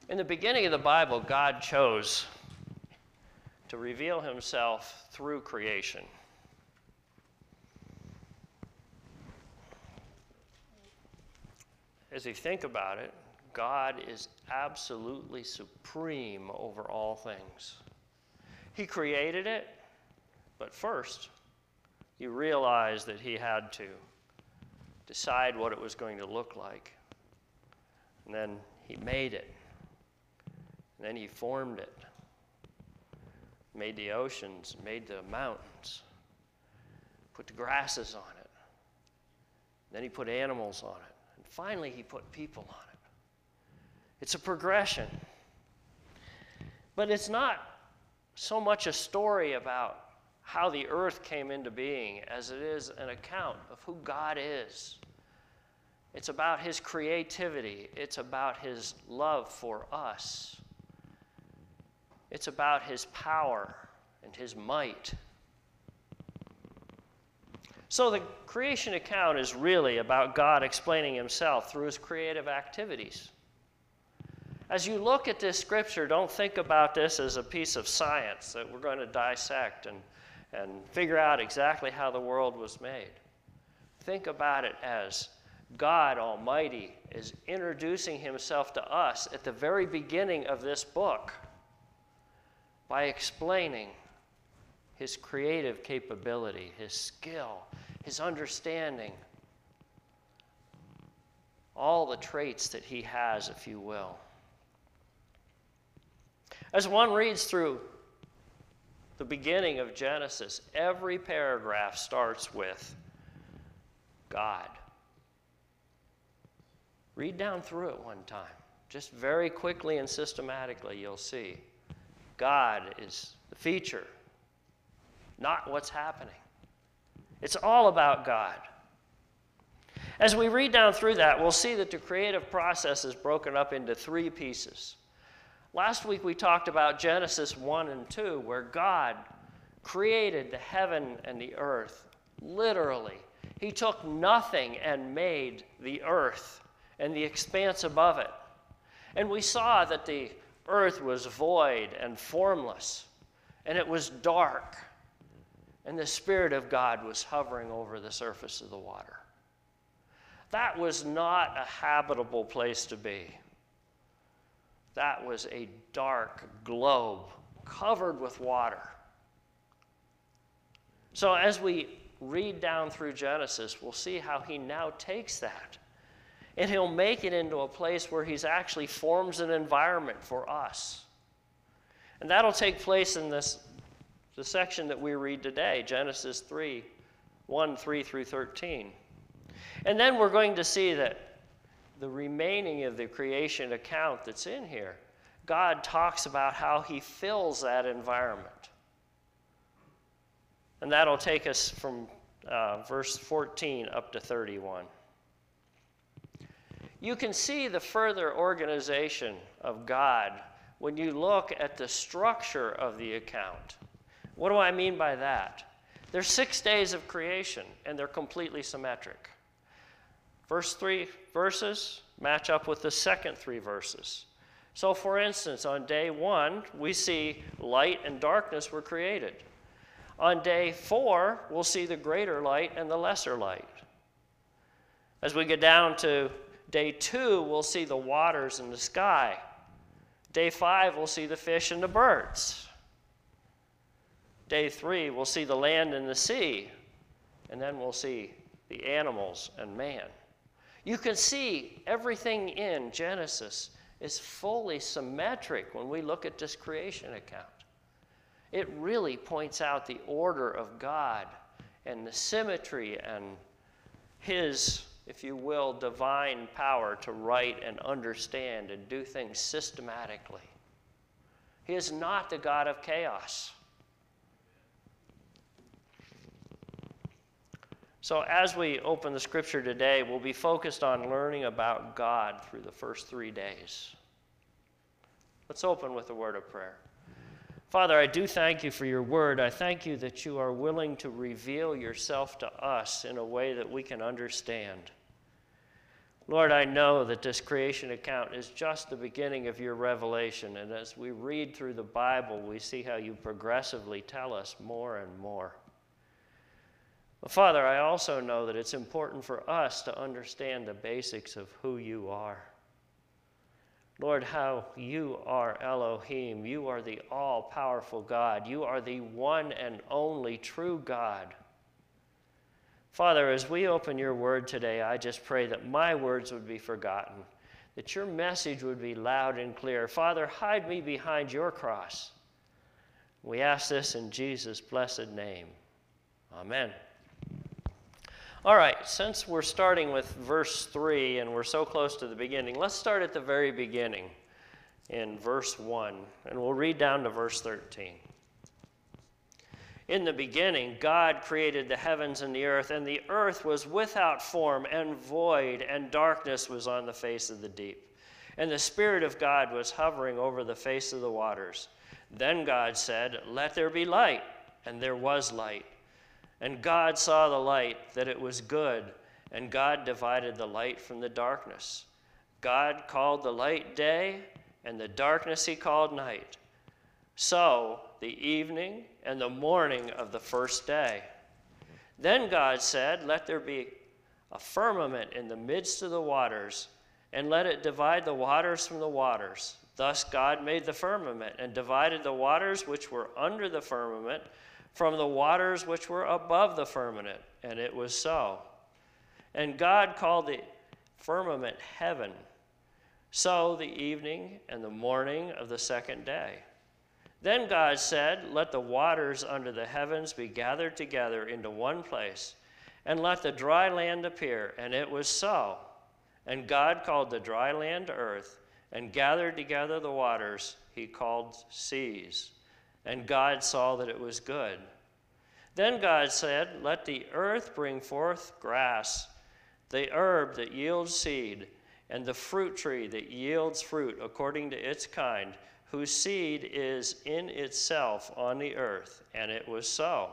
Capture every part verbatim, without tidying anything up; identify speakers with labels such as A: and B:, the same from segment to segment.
A: In the beginning of the Bible, God chose to reveal himself through creation. As you think about it, God is absolutely supreme over all things. He created it, but first, he realized that he had to decide what it was going to look like. And then he made it. And then he formed it. Made the oceans, made the mountains, put the grasses on it. Then he put animals on it. And finally, he put people on it. It's a progression. But it's not so much a story about how the earth came into being as it is an account of who God is. It's about his creativity. It's about his love for us. It's about his power and his might. So the creation account is really about God explaining himself through his creative activities. As you look at this scripture, don't think about this as a piece of science that we're going to dissect and, and figure out exactly how the world was made. Think about it as God Almighty is introducing himself to us at the very beginning of this book by explaining his creative capability, his skill, his understanding, all the traits that he has, if you will. As one reads through the beginning of Genesis, every paragraph starts with God. Read down through it one time. Just very quickly and systematically, you'll see God is the feature, not what's happening. It's all about God. As we read down through that, we'll see that the creative process is broken up into three pieces. Last week we talked about Genesis one and two, where God created the heaven and the earth. Literally, he took nothing and made the earth and the expanse above it. And we saw that the earth was void and formless, and it was dark, and the Spirit of God was hovering over the surface of the water. That was not a habitable place to be. That was a dark globe covered with water. So as we read down through Genesis, we'll see how he now takes that and he'll make it into a place where he actually forms an environment for us. And that'll take place in this, the section that we read today, Genesis three, one, three through thirteen. And then we're going to see that the remaining of the creation account that's in here, God talks about how he fills that environment. And that'll take us from uh, verse fourteen up to thirty-one. You can see the further organization of God when you look at the structure of the account. What do I mean by that? There's six days of creation, and they're completely symmetric. First three verses match up with the second three verses. So, for instance, on day one, we see light and darkness were created. On day four, we'll see the greater light and the lesser light. As we get down to day two, we'll see the waters and the sky. Day five, we'll see the fish and the birds. Day three, we'll see the land and the sea. And then we'll see the animals and man. You can see everything in Genesis is fully symmetric when we look at this creation account. It really points out the order of God and the symmetry and his, if you will, divine power to write and understand and do things systematically. He is not the God of chaos. So as we open the scripture today, we'll be focused on learning about God through the first three days. Let's open with a word of prayer. Father, I do thank you for your word. I thank you that you are willing to reveal yourself to us in a way that we can understand. Lord, I know that this creation account is just the beginning of your revelation, and as we read through the Bible, we see how you progressively tell us more and more. But Father, I also know that it's important for us to understand the basics of who you are. Lord, how you are Elohim. You are the all-powerful God. You are the one and only true God. Father, as we open your word today, I just pray that my words would be forgotten, that your message would be loud and clear. Father, hide me behind your cross. We ask this in Jesus' blessed name. Amen. All right, since we're starting with verse three and we're so close to the beginning, let's start at the very beginning in verse one, and we'll read down to verse thirteen. In the beginning, God created the heavens and the earth, and the earth was without form and void, and darkness was on the face of the deep. And the Spirit of God was hovering over the face of the waters. Then God said, "Let there be light," and there was light. And God saw the light, that it was good, and God divided the light from the darkness. God called the light day, and the darkness he called night. So the evening and the morning of the first day. Then God said, "Let there be a firmament in the midst of the waters, and let it divide the waters from the waters." Thus God made the firmament, and divided the waters which were under the firmament from the waters which were above the firmament, and it was so. And God called the firmament heaven. So the evening and the morning of the second day. Then God said, "Let the waters under the heavens be gathered together into one place, and let the dry land appear." And it was so. And God called the dry land earth, and gathered together the waters he called seas. And God saw that it was good. Then God said, "Let the earth bring forth grass, the herb that yields seed, and the fruit tree that yields fruit according to its kind, whose seed is in itself on the earth." And it was so.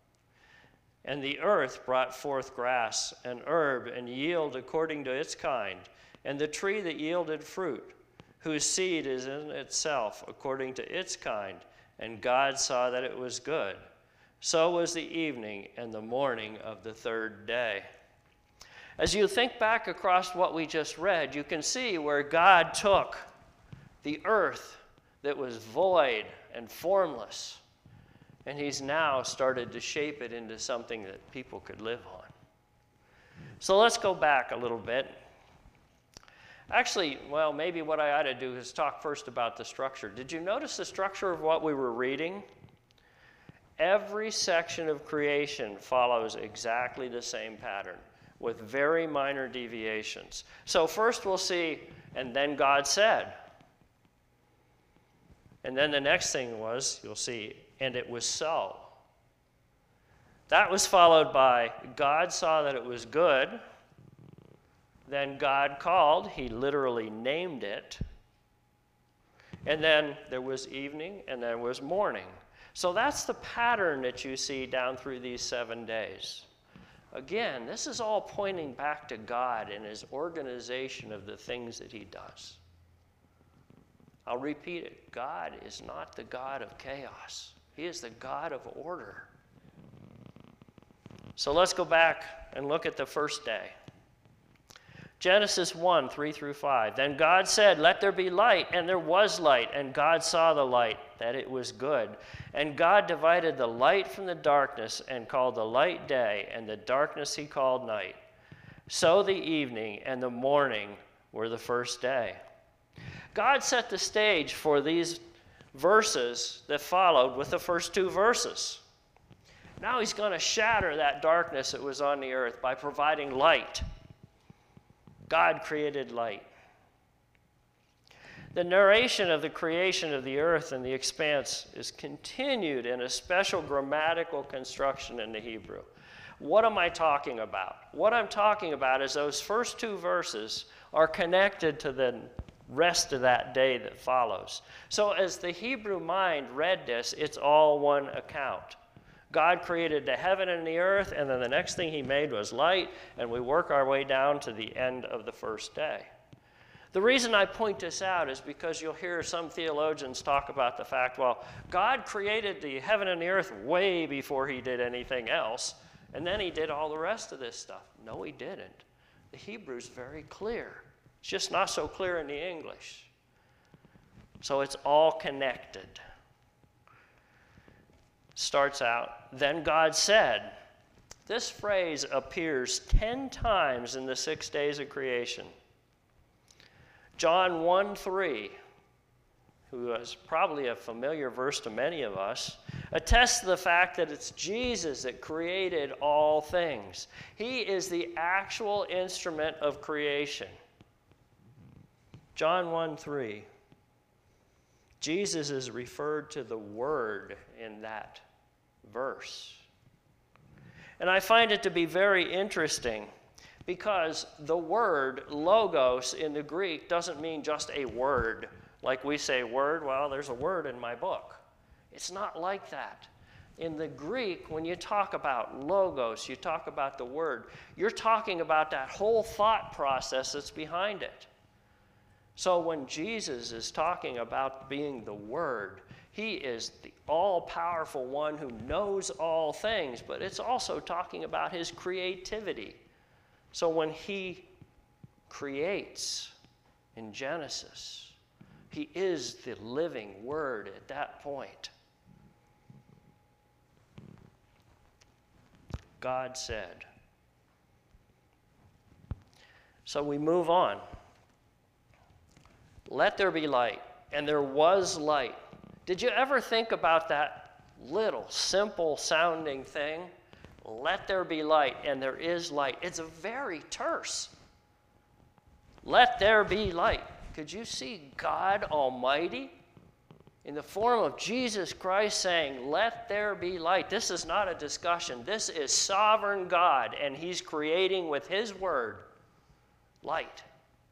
A: And the earth brought forth grass and herb and yield according to its kind, and the tree that yielded fruit, whose seed is in itself according to its kind. And God saw that it was good. So was the evening and the morning of the third day. As you think back across what we just read, you can see where God took the earth that was void and formless, and he's now started to shape it into something that people could live on. So let's go back a little bit. Actually, well, maybe what I ought to do is talk first about the structure. Did you notice the structure of what we were reading? Every section of creation follows exactly the same pattern, with very minor deviations. So first we'll see, "And then God said." And then the next thing was, you'll see, "And it was so." That was followed by, "God saw that it was good." Then God called, he literally named it. And then there was evening, and there was morning. So that's the pattern that you see down through these seven days. Again, this is all pointing back to God and his organization of the things that he does. I'll repeat it. God is not the God of chaos. He is the God of order. So let's go back and look at the first day. Genesis one, three through five. Then God said, "Let there be light," and there was light. And God saw the light, that it was good. And God divided the light from the darkness, and called the light day, and the darkness he called night. So the evening and the morning were the first day. God set the stage for these verses that followed with the first two verses. Now he's going to shatter that darkness that was on the earth by providing light. God created light. The narration of the creation of the earth and the expanse is continued in a special grammatical construction in the Hebrew. What am I talking about? What I'm talking about is those first two verses are connected to the rest of that day that follows. So as the Hebrew mind read this, it's all one account. God created the heaven and the earth, and then the next thing he made was light, and we work our way down to the end of the first day. The reason I point this out is because you'll hear some theologians talk about the fact, well, God created the heaven and the earth way before he did anything else, and then he did all the rest of this stuff. No, he didn't. The Hebrew's very clear. It's just not so clear in the English. So it's all connected. Starts out, then God said. This phrase appears ten times in the six days of creation. John one three, who is probably a familiar verse to many of us, attests to the fact that it's Jesus that created all things. He is the actual instrument of creation. John one three. Jesus is referred to the Word in that verse. And I find it to be very interesting because the word logos in the Greek doesn't mean just a word. Like we say word, well, there's a word in my book. It's not like that. In the Greek, when you talk about logos, you talk about the word, you're talking about that whole thought process that's behind it. So when Jesus is talking about being the Word, he is the all-powerful one who knows all things, but it's also talking about his creativity. So when he creates in Genesis, he is the living Word at that point. God said. So we move on. Let there be light, and there was light. Did you ever think about that little, simple sounding thing? Let there be light, and there is light. It's a very terse. Let there be light. Could you see God Almighty in the form of Jesus Christ saying, let there be light? This is not a discussion. This is sovereign God, and he's creating with his word light.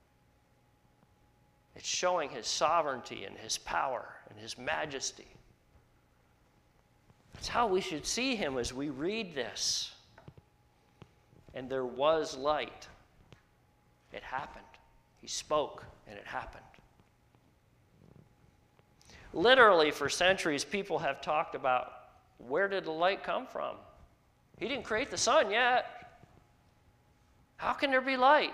A: It's showing his sovereignty and his power and his majesty. That's how we should see him as we read this. And there was light. It happened. He spoke, and it happened. Literally, for centuries, people have talked about, where did the light come from? He didn't create the sun yet. How can there be light?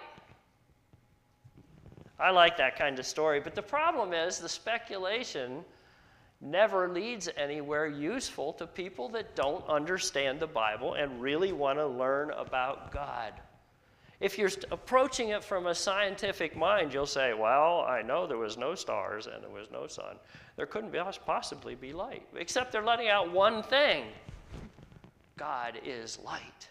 A: I like that kind of story, but the problem is the speculation never leads anywhere useful to people that don't understand the Bible and really want to learn about God. If you're approaching it from a scientific mind, you'll say, well, I know there was no stars and there was no sun. There couldn't be, possibly be light, except they're letting out one thing. God is light.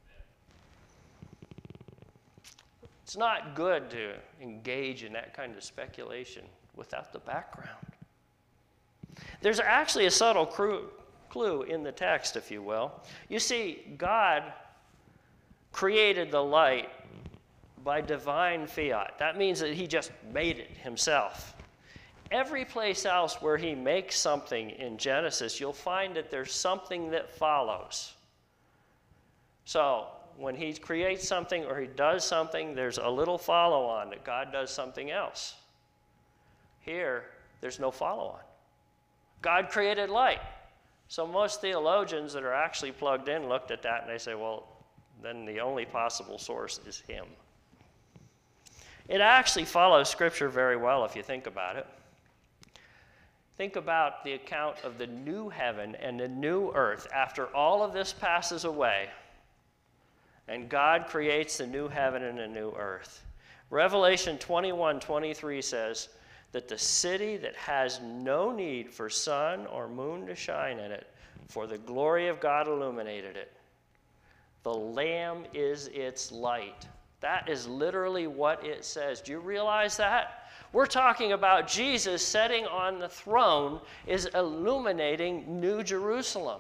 A: It's not good to engage in that kind of speculation without the background. There's actually a subtle clue in the text, if you will. You see, God created the light by divine fiat. That means that he just made it himself. Every place else where he makes something in Genesis, you'll find that there's something that follows. So, when he creates something or he does something, there's a little follow-on that God does something else. Here, there's no follow-on. God created light. So most theologians that are actually plugged in looked at that and they say, well, then the only possible source is him. It actually follows Scripture very well if you think about it. Think about the account of the new heaven and the new earth after all of this passes away. And God creates the new heaven and the new earth. Revelation twenty-one twenty-three says that the city that has no need for sun or moon to shine in it, for the glory of God illuminated it. The Lamb is its light. That is literally what it says. Do you realize that? We're talking about Jesus sitting on the throne is illuminating New Jerusalem.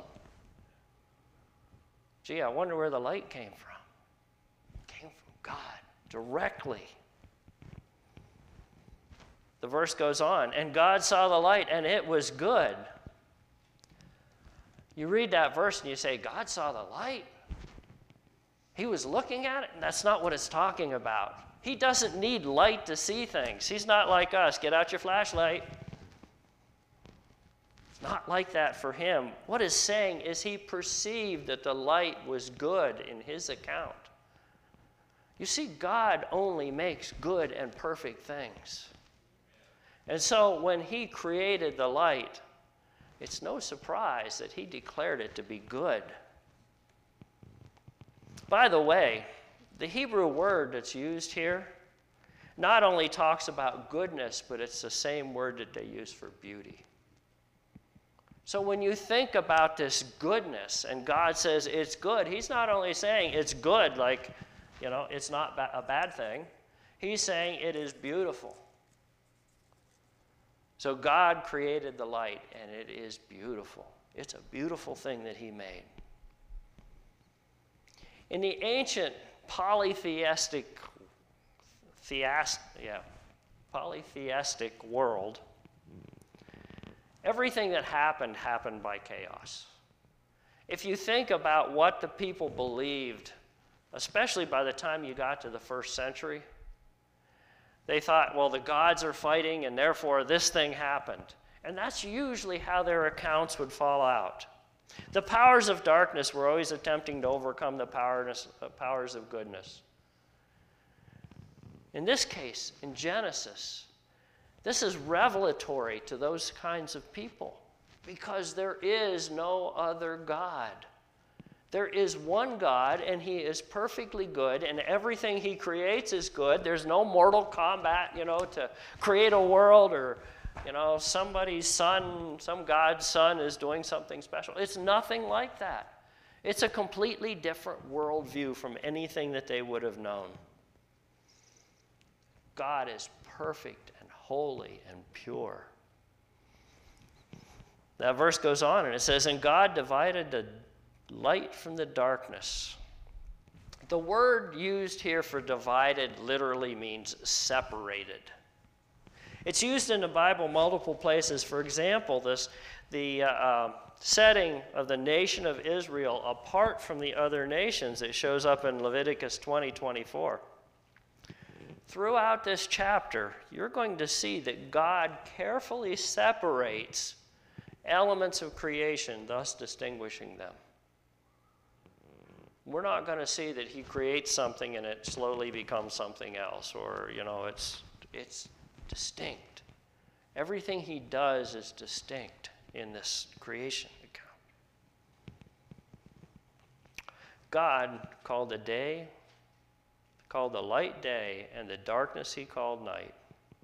A: Gee, I wonder where the light came from. It came from God directly. The verse goes on, and God saw the light, and it was good. You read that verse and you say, God saw the light. He was looking at it, and that's not what it's talking about. He doesn't need light to see things. He's not like us. Get out your flashlight. It's not like that for him. What it's saying is he perceived that the light was good in his account. You see, God only makes good and perfect things. And so when he created the light, it's no surprise that he declared it to be good. By the way, the Hebrew word that's used here not only talks about goodness, but it's the same word that they use for beauty. So when you think about this goodness and God says it's good, he's not only saying it's good, like, you know, it's not ba- a bad thing. He's saying it is beautiful. So God created the light, and it is beautiful. It's a beautiful thing that he made. In the ancient polytheistic, theast, yeah, polytheistic world, everything that happened happened by chaos. If you think about what the people believed, especially by the time you got to the first century, they thought, well, the gods are fighting, and therefore this thing happened. And that's usually how their accounts would fall out. The powers of darkness were always attempting to overcome the powers of goodness. In this case, in Genesis, this is revelatory to those kinds of people because there is no other God. There is one God, and he is perfectly good, and everything he creates is good. There's no mortal combat, you know, to create a world or, you know, somebody's son, some God's son is doing something special. It's nothing like that. It's a completely different worldview from anything that they would have known. God is perfect and holy and pure. That verse goes on, and it says, and God divided the light from the darkness. The word used here for divided literally means separated. It's used in the Bible multiple places. For example, this, the uh, uh, setting of the nation of Israel apart from the other nations. It shows up in Leviticus twenty twenty-four. Throughout this chapter, you're going to see that God carefully separates elements of creation, thus distinguishing them. We're not going to see that he creates something and it slowly becomes something else, or, you know, it's, it's distinct. Everything he does is distinct in this creation account. God called the day, called the light day, and the darkness he called night.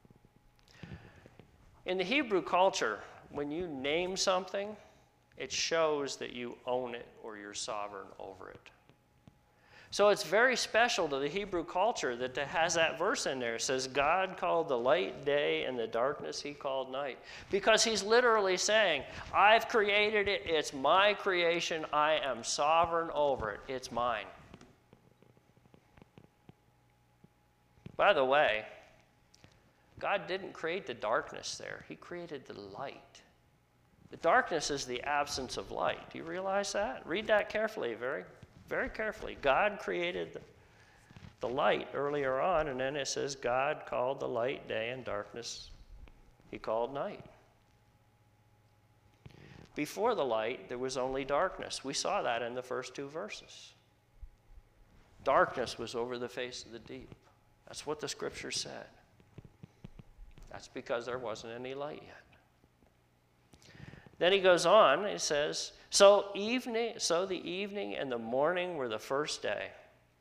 A: In the Hebrew culture, when you name something, it shows that you own it or you're sovereign over it. So it's very special to the Hebrew culture that it has that verse in there. It says, God called the light day and the darkness he called night. Because he's literally saying, I've created it, it's my creation, I am sovereign over it, it's mine. By the way, God didn't create the darkness there, he created the light. The darkness is the absence of light. Do you realize that? Read that carefully, very Very carefully. God created the light earlier on, and then it says God called the light day and darkness he called night. Before the light, there was only darkness. We saw that in the first two verses. Darkness was over the face of the deep. That's what the scripture said. That's because there wasn't any light yet. Then he goes on, he says, so evening, so the evening and the morning were the first day.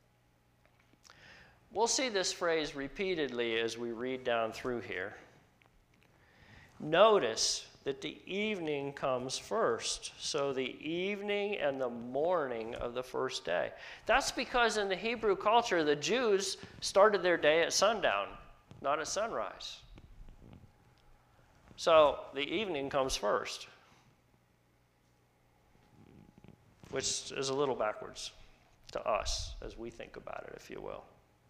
A: We'll see this phrase repeatedly as we read down through here. Notice that the evening comes first. So the evening and the morning of the first day. That's because in the Hebrew culture, the Jews started their day at sundown, not at sunrise. So the evening comes first, which is a little backwards to us as we think about it, if you will.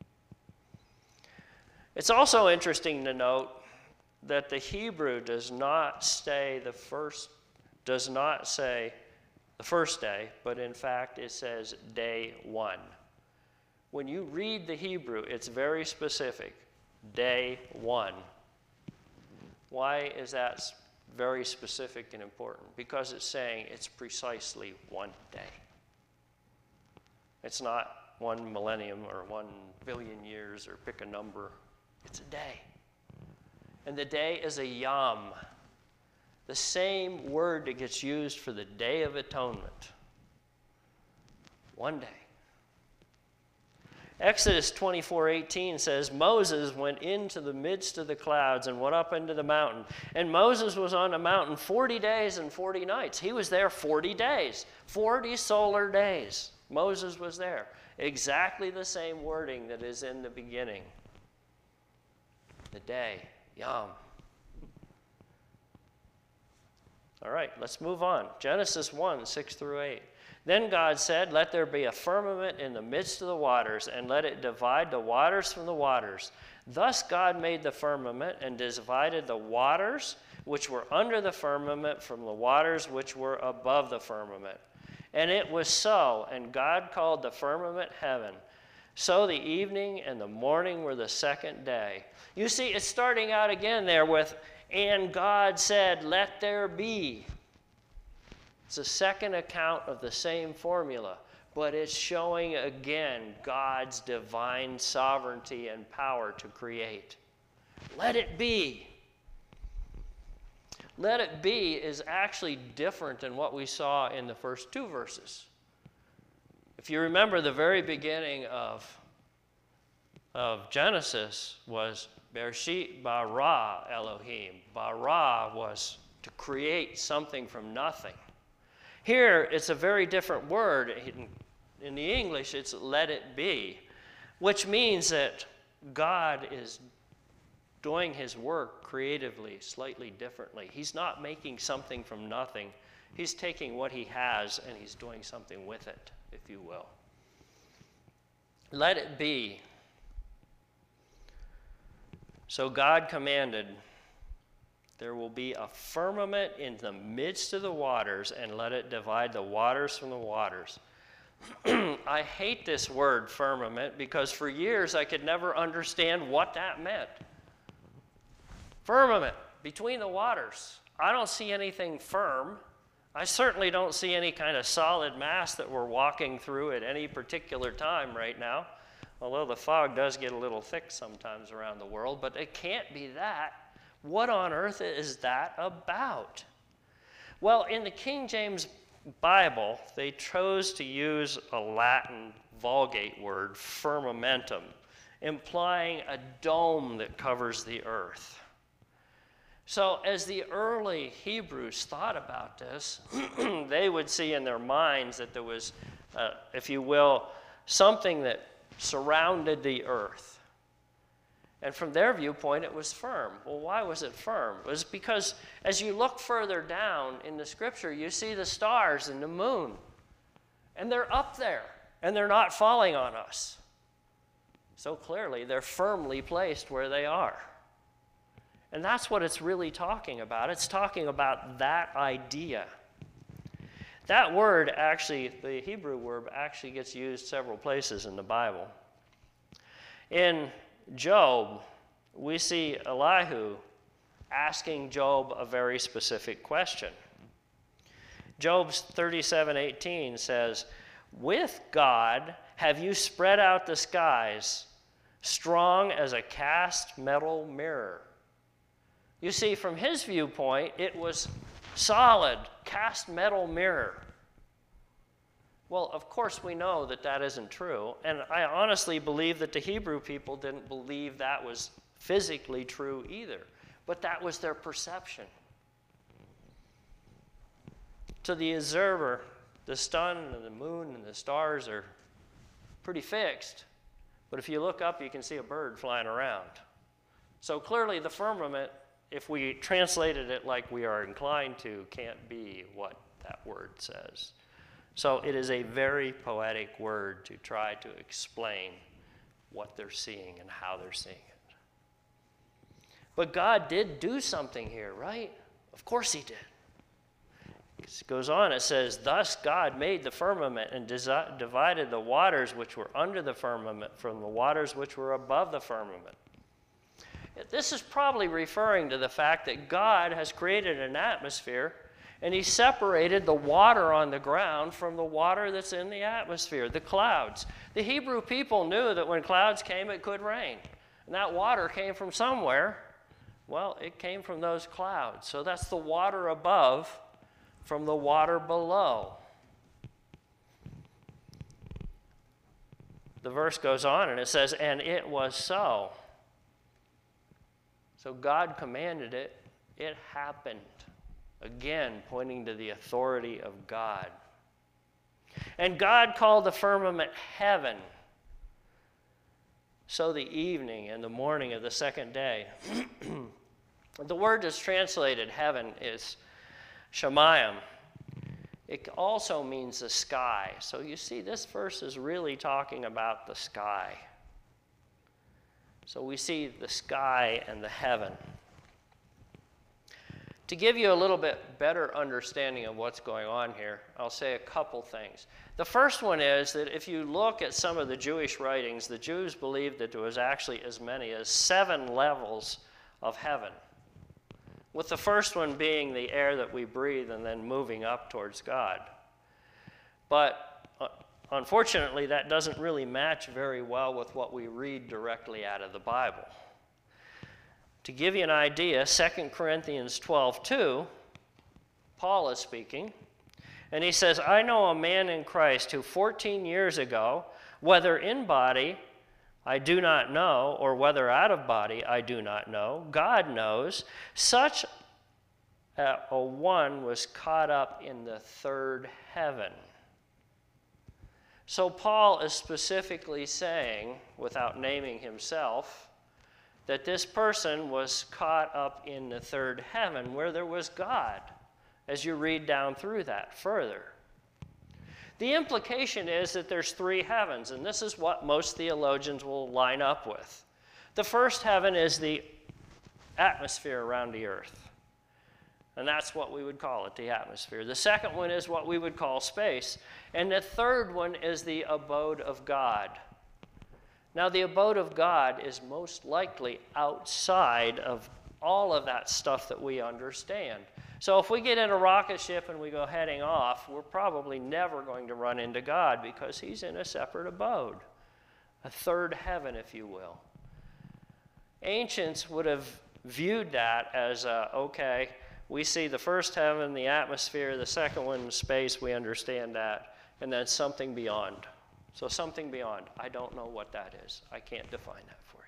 A: It's also interesting to note that the Hebrew does not say the first, does not say the first day, but in fact it says day one. When you read the Hebrew, it's very specific, day one. Why is that very specific and important? Because it's saying it's precisely one day. It's not one millennium or one billion years or pick a number. It's a day. And the day is a yom, the same word that gets used for the Day of Atonement. One day. Exodus twenty-four eighteen says, Moses went into the midst of the clouds and went up into the mountain. And Moses was on the mountain forty days and forty nights. He was there forty days, forty solar days. Moses was there. Exactly the same wording that is in the beginning. The day, Yom. All right, let's move on. Genesis one, six through eight. Then God said, let there be a firmament in the midst of the waters, and let it divide the waters from the waters. Thus God made the firmament and divided the waters which were under the firmament from the waters which were above the firmament. And it was so, and God called the firmament heaven. So the evening and the morning were the second day. You see, it's starting out again there with, and God said, let there be. It's a second account of the same formula, but it's showing again God's divine sovereignty and power to create. Let it be. Let it be is actually different than what we saw in the first two verses. If you remember, the very beginning of, of Genesis was Bereshit bara Elohim. Bara was to create something from nothing. Here, it's a very different word. In, in the English, it's let it be, which means that God is doing his work creatively, slightly differently. He's not making something from nothing. He's taking what he has and he's doing something with it, if you will. Let it be. So God commanded, there will be a firmament in the midst of the waters, and let it divide the waters from the waters. I hate this word, firmament, because for years I could never understand what that meant. Firmament, between the waters. I don't see anything firm. I certainly don't see any kind of solid mass that we're walking through at any particular time right now, although the fog does get a little thick sometimes around the world, but it can't be that. What on earth is that about? Well, in the King James Bible, they chose to use a Latin Vulgate word, firmamentum, implying a dome that covers the earth. So as the early Hebrews thought about this, they would see in their minds that there was, uh, if you will, something that surrounded the earth. And from their viewpoint, it was firm. Well, why was it firm? It was because as you look further down in the scripture, you see the stars and the moon. And they're up there, and they're not falling on us. So clearly, they're firmly placed where they are. And that's what it's really talking about. It's talking about that idea. That word actually, the Hebrew word, actually gets used several places in the Bible. In Job, we see Elihu asking Job a very specific question. Job thirty-seven eighteen says, with God have you spread out the skies, strong as a cast metal mirror. You see, from his viewpoint, it was solid, cast metal mirror. Well, of course we know that that isn't true, and I honestly believe that the Hebrew people didn't believe that was physically true either, but that was their perception. To the observer, the sun and the moon and the stars are pretty fixed, but if you look up, you can see a bird flying around. So clearly the firmament, if we translated it like we are inclined to, can't be what that word says. So it is a very poetic word to try to explain what they're seeing and how they're seeing it. But God did do something here, right? Of course he did. it goes on, it says, thus God made the firmament and desi- divided the waters which were under the firmament from the waters which were above the firmament. This is probably referring to the fact that God has created an atmosphere and he separated the water on the ground from the water that's in the atmosphere, the clouds. The Hebrew people knew that when clouds came, it could rain. And that water came from somewhere. Well, it came from those clouds. So that's the water above from the water below. The verse goes on and it says, and it was so. So God commanded it, it happened. Again, pointing to the authority of God. And God called the firmament heaven. So the evening and the morning of the second day. The word that's translated heaven is Shemayim. It also means the sky. So you see, this verse is really talking about the sky. So we see the sky and the heaven. To give you a little bit better understanding of what's going on here, I'll say a couple things. The first one is that if you look at some of the Jewish writings, the Jews believed that there was actually as many as seven levels of heaven, with the first one being the air that we breathe and then moving up towards God. But uh, unfortunately, that doesn't really match very well with what we read directly out of the Bible. To give you an idea, Second Corinthians twelve two, Paul is speaking, and he says, I know a man in Christ who fourteen years ago, whether in body, I do not know, or whether out of body, I do not know, God knows, such a, a one was caught up in the third heaven. So Paul is specifically saying, without naming himself, that this person was caught up in the third heaven where there was God, as you read down through that further. The implication is that there's three heavens, and this is what most theologians will line up with. The first heaven is the atmosphere around the earth, and that's what we would call it, the atmosphere. The second one is what we would call space, and the third one is the abode of God. Now, the abode of God is most likely outside of all of that stuff that we understand. So if we get in a rocket ship and we go heading off, we're probably never going to run into God because he's in a separate abode, a third heaven, if you will. Ancients would have viewed that as, uh, okay, we see the first heaven, the atmosphere, the second one, space, we understand that, and then something beyond. So something beyond. I don't know what that is. I can't define that for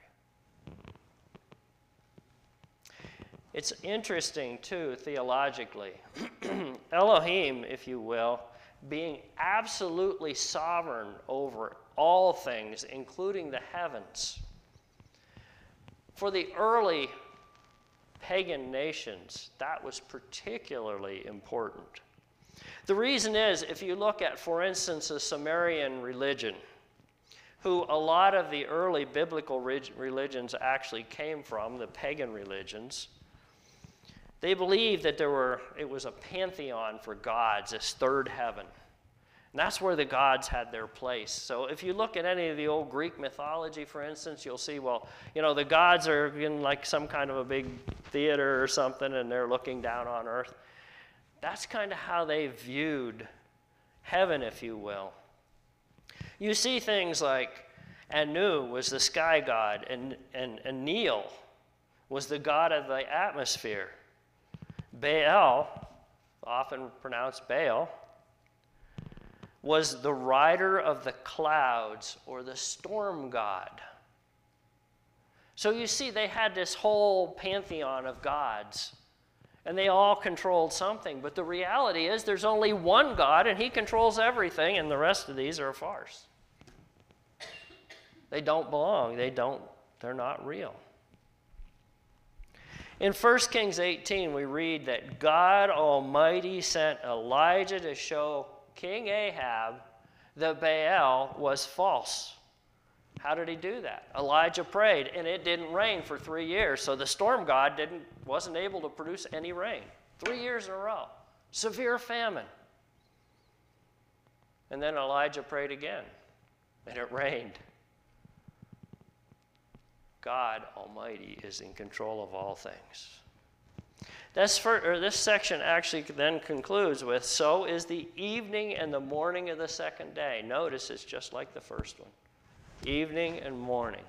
A: you. It's interesting, too, theologically. Elohim, if you will, being absolutely sovereign over all things, including the heavens. For the early pagan nations, that was particularly important. The reason is, if you look at, for instance, the Sumerian religion, who a lot of the early biblical religions actually came from, the pagan religions, they believed that there were, it was a pantheon for gods, this third heaven. And that's where the gods had their place. So if you look at any of the old Greek mythology, for instance, you'll see, well, you know, the gods are in like some kind of a big theater or something, and they're looking down on earth. That's kind of how they viewed heaven, if you will. You see things like Anu was the sky god, and, and Enlil was the god of the atmosphere. Baal, often pronounced Baal, was the rider of the clouds, or the storm god. So you see, they had this whole pantheon of gods, and they all controlled something. But the reality is there's only one God, and he controls everything, and the rest of these are a farce. They don't belong. They don't, they're not real. In First Kings eighteen, we read that God Almighty sent Elijah to show King Ahab that Baal was false. How did he do that? Elijah prayed, and it didn't rain for three years, so the storm god didn't, wasn't able to produce any rain. Three years in a row. severe famine. And then Elijah prayed again, and it rained. God Almighty is in control of all things. That's for, or this section actually then concludes with, so is the evening and the morning of the second day. Notice it's just like the first one. Evening and morning.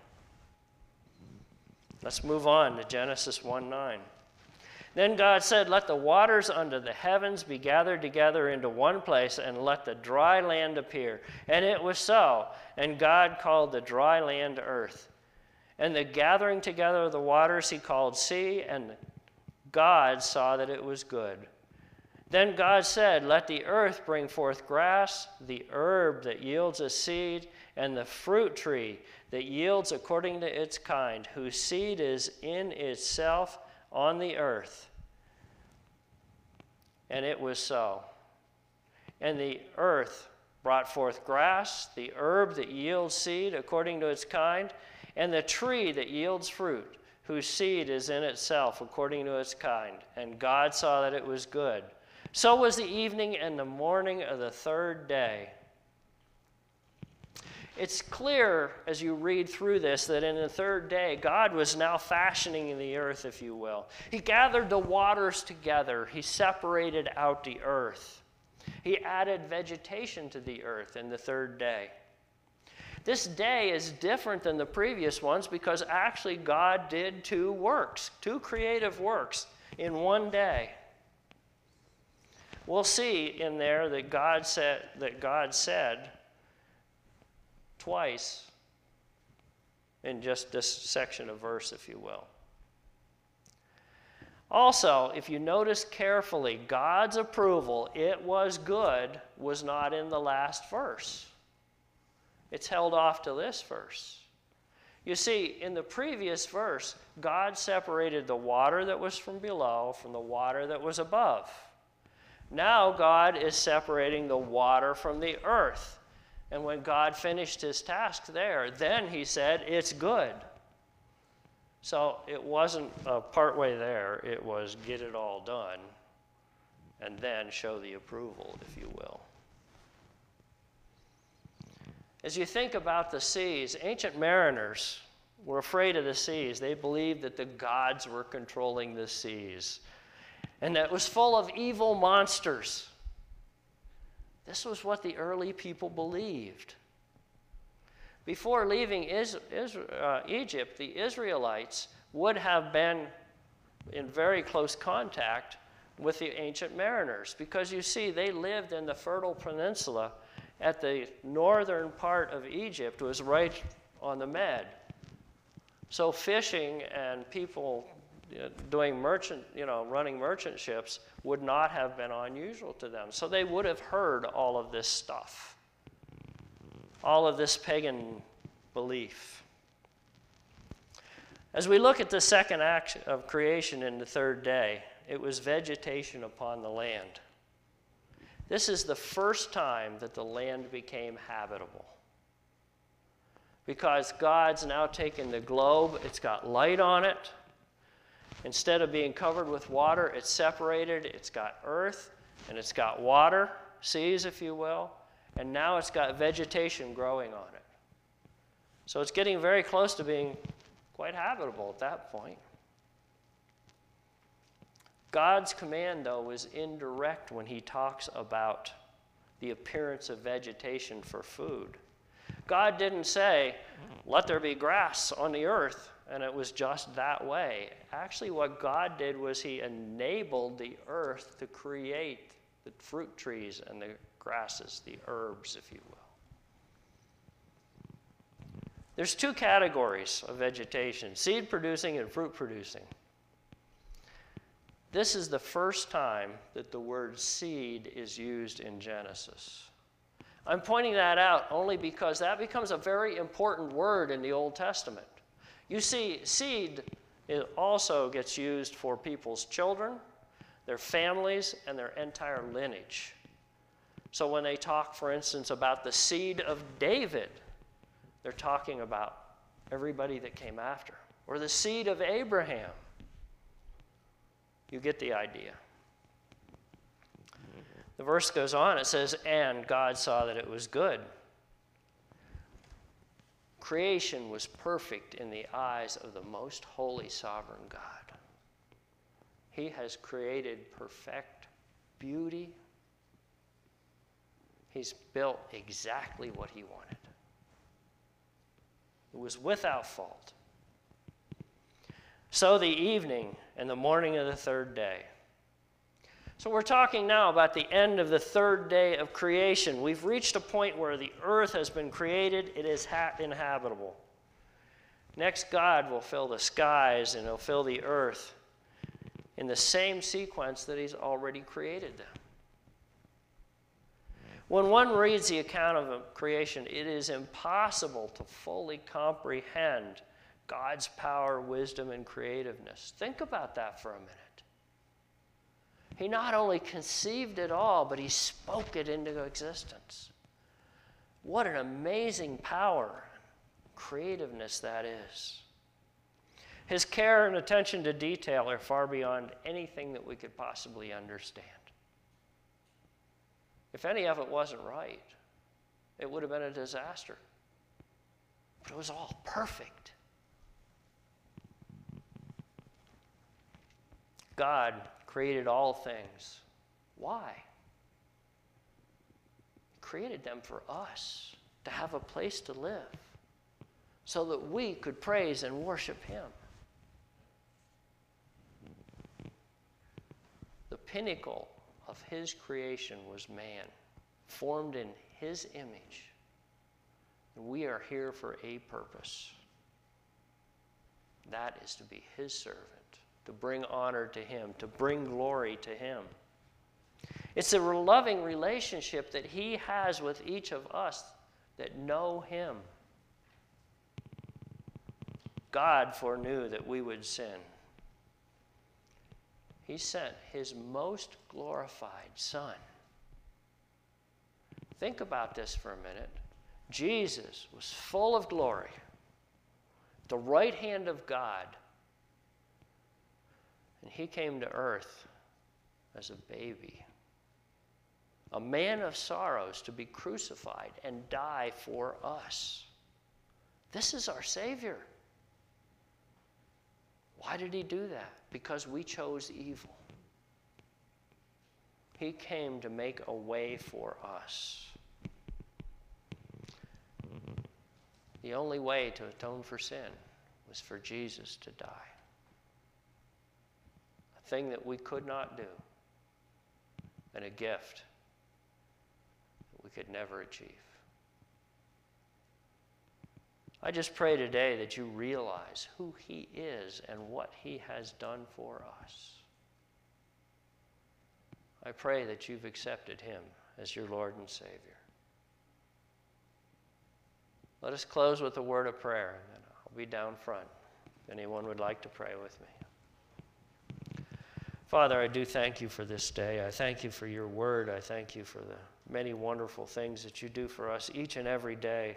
A: Let's move on to Genesis one nine. Then God said, let the waters under the heavens be gathered together into one place, and let the dry land appear. And it was so. And God called the dry land earth. And the gathering together of the waters he called sea, and God saw that it was good. Then God said, let the earth bring forth grass, the herb that yields a seed, and the fruit tree that yields according to its kind, whose seed is in itself on the earth. And it was so. And the earth brought forth grass, the herb that yields seed according to its kind, and the tree that yields fruit, whose seed is in itself according to its kind. And God saw that it was good. So was the evening and the morning of the third day. It's clear as you read through this that in the third day, God was now fashioning the earth, if you will. He gathered the waters together. He separated out the earth. He added vegetation to the earth in the third day. This day is different than the previous ones because actually God did two works, two creative works in one day. We'll see in there that God said, that God said twice in just this section of verse, if you will. Also, if you notice carefully, God's approval, it was good, was not in the last verse. It's held off to this verse. You see, in the previous verse, God separated the water that was from below from the water that was above. Now God is separating the water from the earth. And when God finished his task there, then he said, it's good. So it wasn't uh, partway there. It was get it all done and then show the approval, if you will. As you think about the seas, ancient mariners were afraid of the seas. They believed that the gods were controlling the seas and that it was full of evil monsters. This was what the early people believed. Before leaving Is, Is, uh, Egypt, the Israelites would have been in very close contact with the ancient mariners because, you see, they lived in the Fertile Peninsula at the northern part of Egypt, was right on the Med. So fishing and people you know, doing merchant, you know, running merchant ships would not have been unusual to them. So they would have heard all of this stuff, all of this pagan belief. As we look at the second act of creation in the third day, it was vegetation upon the land. This is the first time that the land became habitable. Because God's now taken the globe, it's got light on it. Instead of being covered with water, it's separated, it's got earth, and it's got water, seas, if you will, and now it's got vegetation growing on it. So it's getting very close to being quite habitable at that point. God's command, though, is indirect when he talks about the appearance of vegetation for food. God didn't say, let there be grass on the earth, and it was just that way. Actually, what God did was he enabled the earth to create the fruit trees and the grasses, the herbs, if you will. There's two categories of vegetation, seed producing and fruit producing. This is the first time that the word seed is used in Genesis. I'm pointing that out only because that becomes a very important word in the Old Testament. You see, seed it also gets used for people's children, their families, and their entire lineage. So when they talk, for instance, about the seed of David, they're talking about everybody that came after. Or the seed of Abraham. You get the idea. The verse goes on, it says, and God saw that it was good. Creation was perfect in the eyes of the most holy sovereign God. He has created perfect beauty. He's built exactly what he wanted. It was without fault. So the evening and the morning of the third day. So we're talking now about the end of the third day of creation. We've reached a point where the earth has been created. It is ha- inhabitable. Next, God will fill the skies and he'll fill the earth in the same sequence that he's already created them. When one reads the account of creation, it is impossible to fully comprehend God's power, wisdom, and creativeness. Think about that for a minute. He not only conceived it all, but he spoke it into existence. What an amazing power, creativeness that is. His care and attention to detail are far beyond anything that we could possibly understand. If any of it wasn't right, it would have been a disaster. But it was all perfect. God created all things. Why? He created them for us, to have a place to live, so that we could praise and worship him. The pinnacle of his creation was man, formed in his image. And we are here for a purpose. That is to be his servant, to bring honor to him, to bring glory to him. It's a loving relationship that he has with each of us that know him. God foreknew that we would sin. He sent his most glorified Son. Think about this for a minute. Jesus was full of glory, the right hand of God. And he came to earth as a baby, a man of sorrows, to be crucified and die for us. This is our Savior. Why did he do that? Because we chose evil. He came to make a way for us. The only way to atone for sin was for Jesus to die. A thing that we could not do, and a gift that we could never achieve. I just pray today that you realize who he is and what he has done for us. I pray that you've accepted him as your Lord and Savior. Let us close with a word of prayer, and then I'll be down front if anyone would like to pray with me. Father, I do thank you for this day. I thank you for your word. I thank you for the many wonderful things that you do for us each and every day.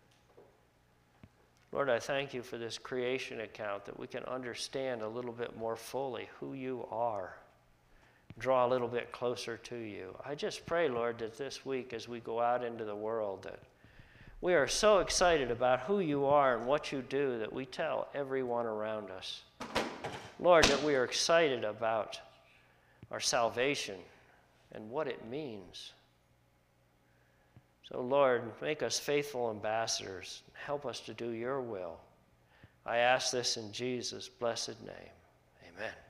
A: Lord, I thank you for this creation account, that we can understand a little bit more fully who you are, draw a little bit closer to you. I just pray, Lord, that this week as we go out into the world, that we are so excited about who you are and what you do that we tell everyone around us. Lord, that we are excited about our salvation and what it means. So, Lord, make us faithful ambassadors. Help us to do your will. I ask this in Jesus' blessed name. Amen.